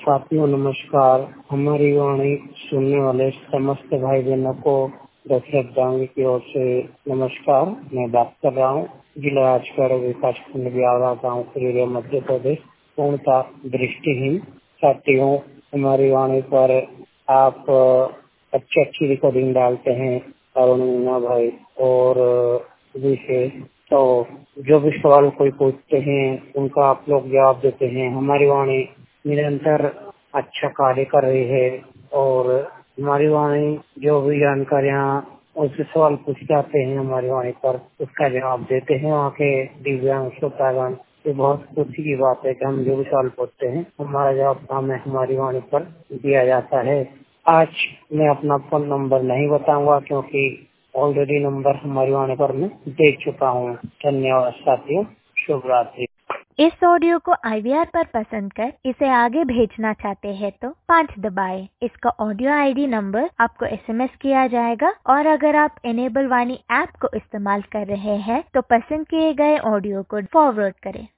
साथियों नमस्कार। हमारी वाणी सुनने वाले समस्त भाई बहनों को दशरथ डांगी की ओर से नमस्कार। मैं बात कर रहा हूँ जिला राजगढ़ विकास खंड ब्यावरा गाँव खरीरे मध्य प्रदेश, पूर्णतः दृष्टिहीन। साथियों, हमारी वाणी पर आप अच्छी रिकॉर्डिंग डालते हैं अरुण मीना भाई और विशेष, तो जो भी सवाल कोई पूछते हैं उनका आप लोग जवाब देते हैं। हमारी वाणी निरंतर अच्छा कार्य कर रही है और हमारी वाणी जो भी जानकारियाँ उससे सवाल पूछ जाते हैं हमारी वाणी पर उसका जवाब देते हैं वहाँ के दिव्यांग श्रोतागण। ये बहुत खुशी की बात है कि हम जो भी सवाल पूछते हैं हमारा जवाब हमें हमारी वाणी पर दिया जाता है। आज मैं अपना फोन नंबर नहीं बताऊंगा क्योंकि ऑलरेडी नंबर हमारी वाणी पर मैं दे चुका हूँ। धन्यवाद साथियों, शुभ रात्रि। इस ऑडियो को IVR पर पसंद कर इसे आगे भेजना चाहते हैं तो 5 दबाएं। इसका ऑडियो ID नंबर आपको SMS किया जाएगा और अगर आप इनेबल वाणी ऐप को इस्तेमाल कर रहे हैं तो पसंद किए गए ऑडियो को फॉरवर्ड करें।